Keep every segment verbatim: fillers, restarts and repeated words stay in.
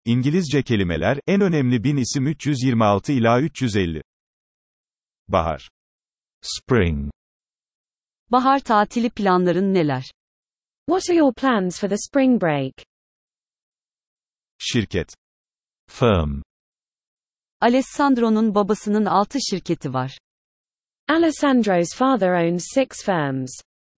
İngilizce kelimeler, en önemli bin isim üç yüz yirmi altı ila üç yüz elli. Bahar. Spring. Bahar tatili planların neler? What are your plans for the spring break? Şirket. Firm. Alessandro'nun babasının altı şirketi var. Alessandro's father owns six firms.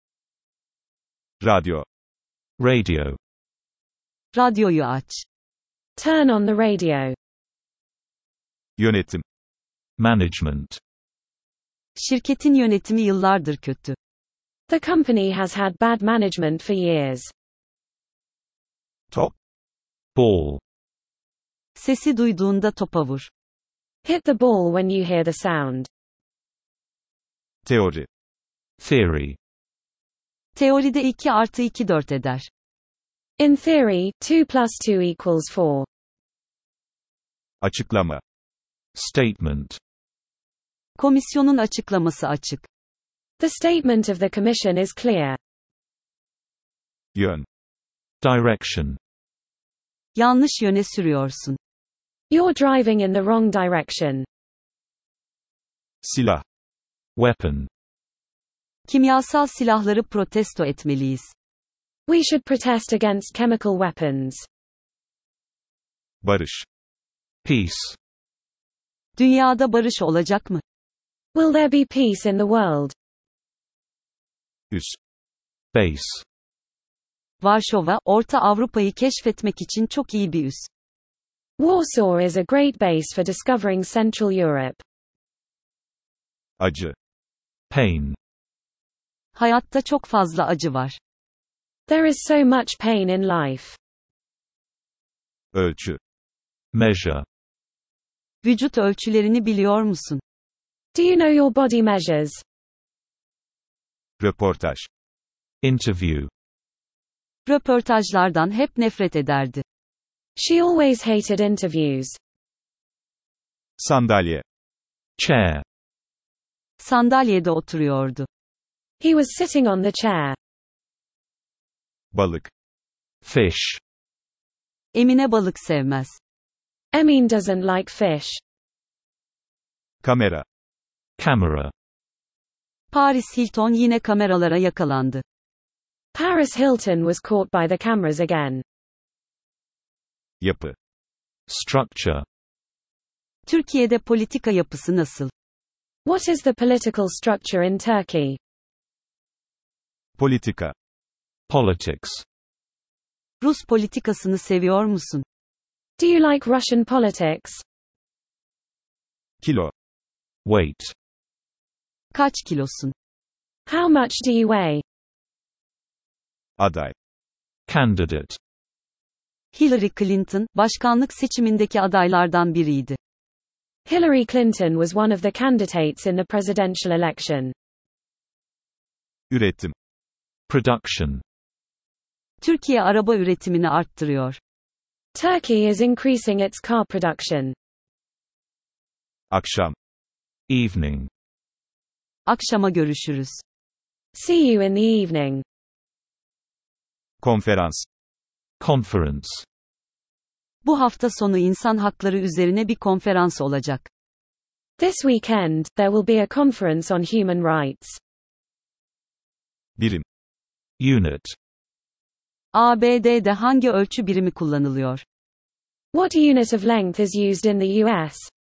Radyo. Radio. Radyoyu aç. Turn on the radio. Yönetim. Management. Şirketin yönetimi yıllardır kötü. The company has had bad management for years. Top. Ball. Sesi duyduğunda topa vur. Hit the ball when you hear the sound. Teori. Theory. Teoride iki artı iki dört eder. In theory, two plus two equals four. Açıklama. Statement. Komisyonun açıklaması açık. The statement of the Commission is clear. Yön. Direction. Yanlış yöne sürüyorsun. You're driving in the wrong direction. Silah. Weapon. Kimyasal silahları protesto etmeliyiz. We should protest against chemical weapons. Barış. Peace. Dünyada barış olacak mı? Will there be peace in the world? Üs. Base. Varşova, Orta Avrupa'yı keşfetmek için çok iyi bir üs. Warsaw is a great base for discovering Central Europe. Acı. Pain. Hayatta çok fazla acı var. There is so much pain in life. Ölçü. Measure. Vücut ölçülerini biliyor musun? Do you know your body measures? Röportaj. Interview. Röportajlardan hep nefret ederdi. She always hated interviews. Sandalye. Chair. Sandalyede oturuyordu. He was sitting on the chair. Balık. Fish. Emine balık sevmez. Emine doesn't like fish. Kamera. Camera. Paris Hilton yine kameralara yakalandı. Paris Hilton was caught by the cameras again. Yapı. Structure. Türkiye'de politika yapısı nasıl? What is the political structure in Turkey? Politika. Politics. Rus politikasını seviyor musun? Do you like Russian politics? Kilo. Weight. Kaç kilosun? How much do you weigh? Aday. Candidate. Hillary Clinton, başkanlık seçimindeki adaylardan biriydi. Hillary Clinton was one of the candidates in the presidential election. Üretim. Production. Türkiye araba üretimini arttırıyor. Turkey is increasing its car production. Akşam. Evening. Akşama görüşürüz. See you in the evening. Konferans. Conference. Bu hafta sonu insan hakları üzerine bir konferans olacak. This weekend, there will be a conference on human rights. Birim. Unit. A B D'de hangi ölçü birimi kullanılıyor? What unit of length is used in the U S?